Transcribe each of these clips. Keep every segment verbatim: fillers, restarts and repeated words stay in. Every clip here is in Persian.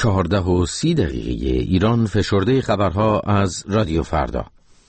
چهارده و سی دقیقه ایران، فشرده خبرها از رادیو فردا.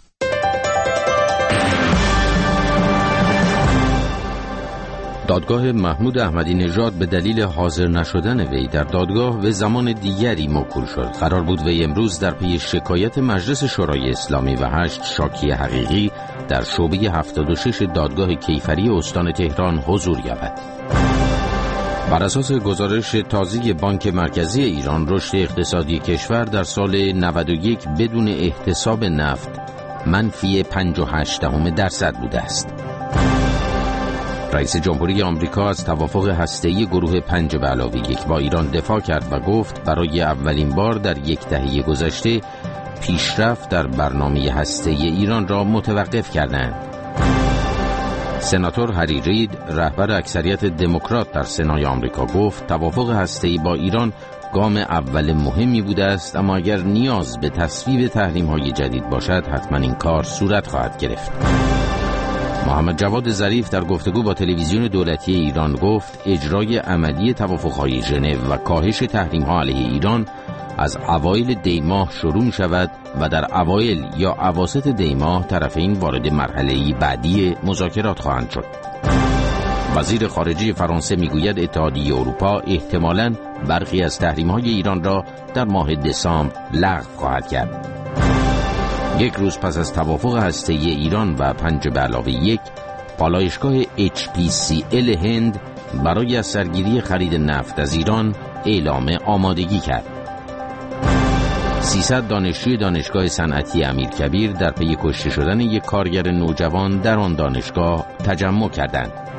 دادگاه محمود احمدی نژاد به دلیل حاضر نشدن وی در دادگاه به زمان دیگری موکول شد. قرار بود وی امروز در پی شکایت مجلس شورای اسلامی و هشت شاکی حقیقی در شعبه هفتاد و شش دادگاه کیفری استان تهران حضور یابد. بر اساس گزارش تازه بانک مرکزی ایران، رشد اقتصادی کشور در سال نود و یک بدون احتساب نفت منفی پنج و هشت دهم درصد بوده است. رئیس جمهوری آمریکا از توافق هسته‌ای گروه پنج به علاوه یک با ایران دفاع کرد و گفت برای اولین بار در یک دهه گذشته پیشرفت در برنامه هسته‌ای ایران را متوقف کردند. سناتور هری رید، رهبر اکثریت دموکرات در سنای آمریکا، گفت توافق هسته‌ای با ایران گام اول مهمی بوده است، اما اگر نیاز به تصویب تحریم‌های جدید باشد حتما این کار صورت خواهد گرفت. محمد جواد ظریف در گفتگو با تلویزیون دولتی ایران گفت اجرای عملی توافق‌های ژنو و کاهش تحریم‌ها علیه ایران از اوایل دی ماه شروع شود و در اوایل یا اواسط دی ماه طرفین وارد مرحله بعدی مذاکرات خواهند شد. وزیر خارجه فرانسه میگوید اتحادیه اروپا احتمالاً برخی از تحریم‌های ایران را در ماه دسامبر لغو خواهد کرد. یک روز پس از توافق هسته‌ای ایران و پنج به علاوه یک، پالایشگاه اچ پی سی ال هند برای از سرگیری خرید نفت از ایران اعلام آمادگی کرد. سیصد دانشجوی دانشگاه صنعتی امیرکبیر در پی کشته شدن یک کارگر نوجوان در آن دانشگاه تجمع کردند.